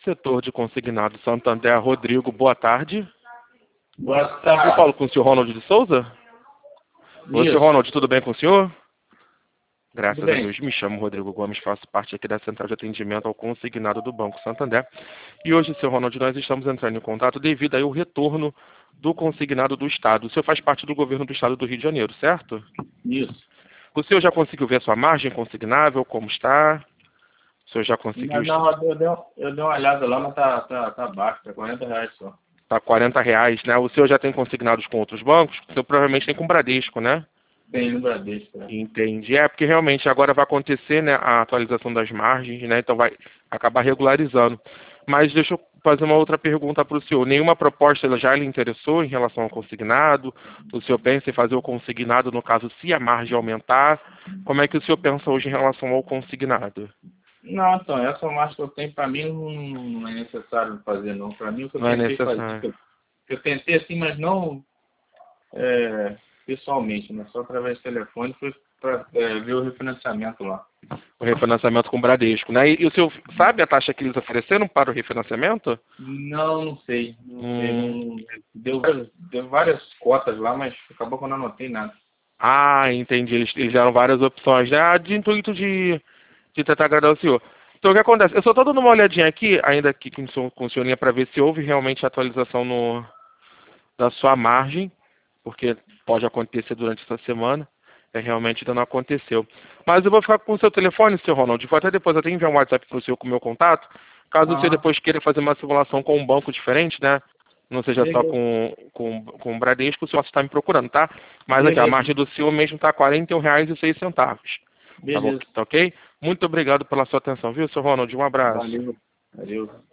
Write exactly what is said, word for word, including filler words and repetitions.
Setor de consignado Santander, Rodrigo, boa tarde. Boa tarde. Eu falo com o senhor Ronald de Souza? Ô, senhor Ronald, tudo bem com o senhor? Graças Tudo a bem. Deus. Me chamo Rodrigo Gomes, faço parte aqui da Central de Atendimento ao Consignado do Banco Santander. E hoje, senhor Ronald, nós estamos entrando em contato devido aí ao retorno do consignado do Estado. O senhor faz parte do governo do Estado do Rio de Janeiro, certo? Isso. O senhor já conseguiu ver a sua margem consignável, como está? O senhor já conseguiu... Não, não, eu, dei, eu dei uma olhada lá, mas tá, tá, tá baixo, tá quarenta reais só. Está quarenta reais, né? O senhor já tem consignados com outros bancos? O senhor provavelmente tem com o Bradesco, né? Tem no Bradesco, né? Entendi. É, porque realmente agora vai acontecer, né, a atualização das margens, né? Então vai acabar regularizando. Mas deixa eu fazer uma outra pergunta para o senhor. Nenhuma proposta ela já lhe interessou em relação ao consignado? O senhor pensa em fazer o consignado, no caso, se a margem aumentar? Como é que o senhor pensa hoje em relação ao consignado? Não, então, essa marcha que eu tenho, pra mim, não, não é necessário fazer, não. Pra mim, o que eu Não é tentei necessário. fazer... Eu, eu tentei assim, mas não é, pessoalmente, né? Só através do telefone, foi para é, ver o refinanciamento lá. O refinanciamento com o Bradesco, né? E, e o senhor sabe a taxa que eles ofereceram para o refinanciamento? Não, não sei. Não sei. Hum. Não, deu, deu várias cotas lá, mas acabou que eu não anotei nada. Ah, entendi. Eles, eles deram várias opções, né? Ah, de intuito de, de tentar agradar o senhor. Então, o que acontece? Eu só estou dando uma olhadinha aqui, ainda aqui com, o- com o senhorinha, para ver se houve realmente atualização no, da sua margem, porque pode acontecer durante essa semana. É, realmente ainda não aconteceu. Mas eu vou ficar com o seu telefone, seu Ronald. Vou até depois até enviar um WhatsApp para o senhor com o meu contato. Caso o senhor Ah, depois queira fazer uma simulação com um banco diferente, né? Não seja só beleza. com, com, com o Bradesco, o senhor está me procurando, tá? Mas aqui, a Beleza. margem do senhor mesmo está quarenta e um reais e seis centavos. Tá bom? Beleza. Tá ok? Muito obrigado pela sua atenção, viu, seu Ronald? Um abraço. Valeu. Valeu.